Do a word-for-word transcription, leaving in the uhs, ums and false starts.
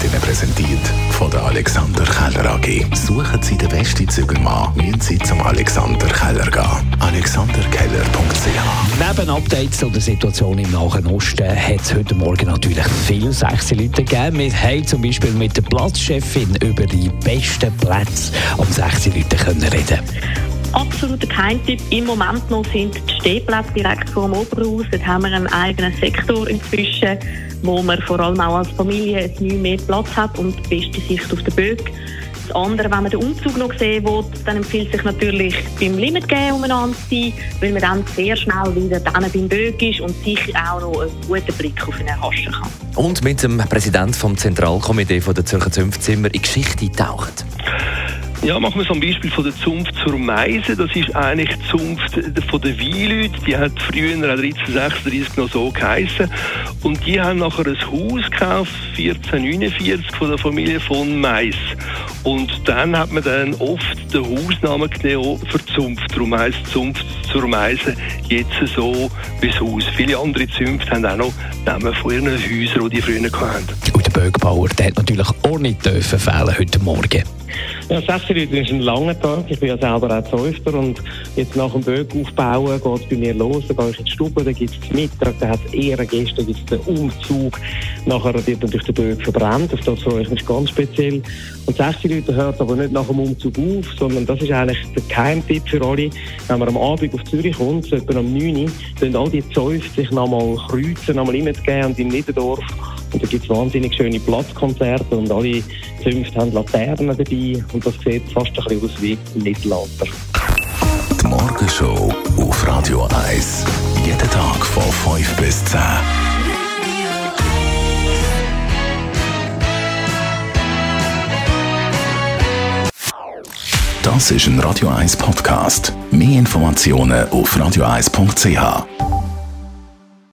Ihnen präsentiert von der Alexander Keller A G. Suchen Sie den besten Zügelmann, müssen Sie zum Alexander Keller gehen. alexander keller punkt c h. Neben Updates zu der Situation im Nahen Osten hat es heute Morgen natürlich viele sechs Leute gegeben. Wir haben zum Beispiel mit der Platzchefin über die besten Plätze am sechs Leute können reden. Absoluter Geheimtipp im Moment noch sind die Stehplätze direkt vor dem Oberhaus. Dort haben wir einen eigenen Sektor inzwischen, wo man vor allem auch als Familie ein Mühe mehr Platz hat und die beste Sicht auf den Böck. Das andere, wenn man den Umzug noch sehen will, dann empfiehlt sich natürlich beim Limit gehen umeinander zu sein, weil man dann sehr schnell wieder dann beim Böck ist und sicher auch noch einen guten Blick auf ihn erhaschen kann. Und mit dem Präsidenten vom Zentralkomitee der Zürcher Zunftzimmer in Geschichte tauchen. Ja, machen wir es am Beispiel von der Zunft zur Meise. Das ist eigentlich die Zunft von den Weinleuten. Die hat früher dreizehnhundertsechsunddreißig noch so geheissen. Und die haben nachher ein Haus gekauft, vierzehnhundertneunundvierzig, von der Familie von Mais. Und dann hat man dann oft den Hausnamen genommen für die Zunft. Darum heisst die Zunft zur Meise jetzt so wie das Haus. Viele andere Zünfte haben auch noch Namen von ihren Häusern, die die früher hatten. Und der Böckbauer, der hat natürlich auch nicht dürfen fehlen heute Morgen. Ja, sechs Leute ist ein langer Tag. Ich bin ja selber auch Zäufter und jetzt nach dem Böck aufbauen geht es bei mir los. Dann gehe ich in die Stube, dann gibt es Mittag, dann hat es Ehrengäste, dann gibt es den Umzug. Nachher wird natürlich der Böck verbrannt. Auf das freue ich mich ganz speziell. Und sechs Leute hört aber nicht nach dem Umzug auf, sondern das ist eigentlich der Geheimtipp für alle. Wenn man am Abend auf Zürich kommt, so etwa um neun Uhr, dann all die Zäufte sich nochmal kreuzen, nochmal reingehen und im Niederdorf. Und da gibt es wahnsinnig schöne Platzkonzerte und alle Zünfte haben Laternen dabei und das sieht fast ein bisschen aus wie ein Mittelalter. Die Morgenshow auf Radio eins. Jeden Tag von fünf bis zehn. Das ist ein Radio eins Podcast. Mehr Informationen auf radio eins punkt c h.